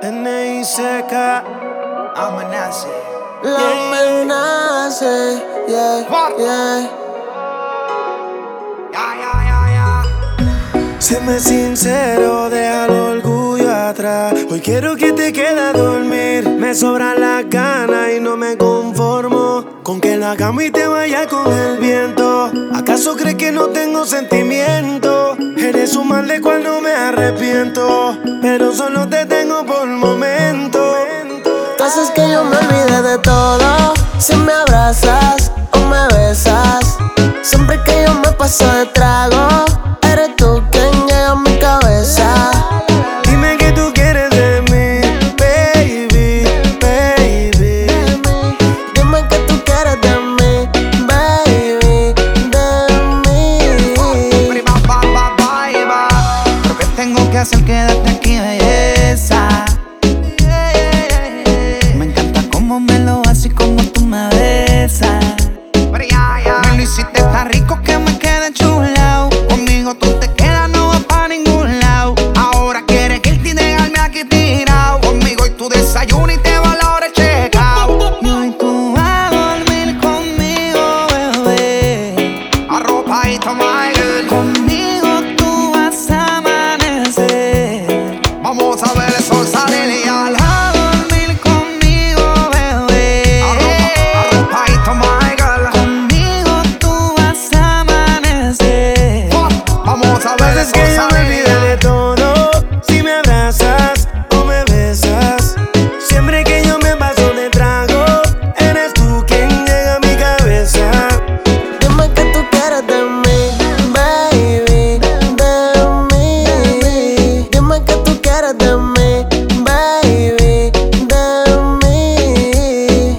NICK, amenaza. La amenaza, yeah, yeah. Séme sincero, deja el orgullo atrás. Hoy quiero que te quedes a dormir. Me sobran las ganas y no me conformo con que la cama y te vaya con el viento. ¿Acaso crees que no tengo sentimiento? Eres un mal de cual no me arrepiento, pero solo te tengo por momento. Tú haces que yo me olvide de todo. Si me abrazas o me besas, siempre que yo me paso de trago, eres tú quien llega a mi cabeza. Dime qué tú quieres de mí, baby, baby. Dime qué tú quieres de mí, baby, de mí. Lo que tengo que hacer, quédate aquí, belleza. Me encanta cómo me lo haces y cómo tú me besas. Me lo hiciste tan rico que me quedé chulao. Conmigo tú te quedas, no vas pa' ningún lado. Ahora quieres irte y dejarme aquí tirado. Conmigo y tu desayuno y te va a la hora de checao. Y hoy tú vas a dormir conmigo, bebé. Arropadito, my girl. Conmigo tú vas a amanecer. Vamos a ver el sol salir y al A dormir conmigo, bebé. arropadito, my girl. Conmigo tú vas a amanecer. Vamos a ver el sol que yo me olvide de todo. Si me abrazas o me besas, siempre que yo me paso de trago, eres tú quien llega a mi cabeza. Dime qué tú quieres de mí, baby, de mí. Dime qué tú quieres de mí, baby, de mí.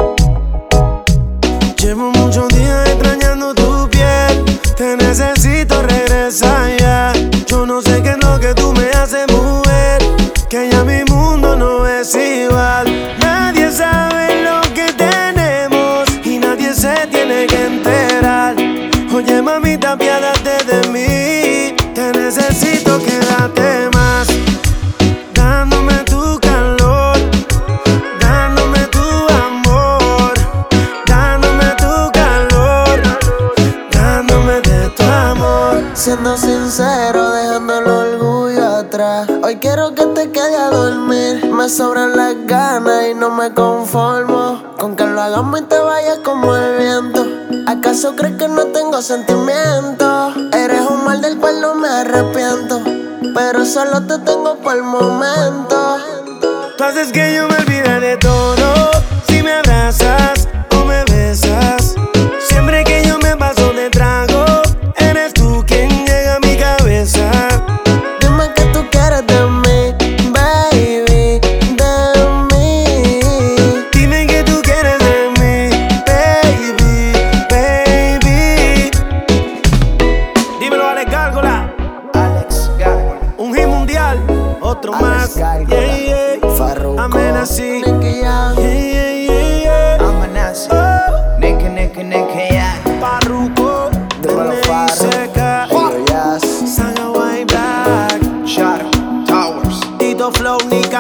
Llevo muchos días extrañando tu piel. Te necesito, regresa ya. Yo no sé qué es lo que tú me haces, mujer, que ya mi mundo no es igual. Nadie sabe lo que tenemos y nadie se tiene que enterar. Oye, mamita, apiádate de mí. Te necesito, quédate más. Dándome tu calor, dándome tu amor, dándome tu calor, dándome de tu amor. Siendo sincero, dejando el orgullo atrás. Hoy quiero que te quedes a dormir. Me sobran las ganas y no me conformo con que lo hagamos y te vayas como el viento. ¿Acaso crees que no tengo sentimientos? Eres un mal del cual no me arrepiento, pero solo te tengo por el momento. Tú haces que yo me olvide de todo. Si me abrazas o me besas, siempre que yo me paso de trago, eres tú quien llega a mi cabeza. Dime qué tú quieres de mí, baby, de mí. Dime qué tú quieres de mí, baby, baby. Dímelo, Alex Gárgola. Alex Gárgola. Un hit mundial, otro más. Yeah, yeah. Amenaza. Nicky Jam. Yeah, yeah, yeah. Amenaza. Oh. Nicky, yeah. Parruco, Dímelo, Farru. NICK, Ello, Jazz. Saga White Black, Shadow Towers. Tito Flow, Nick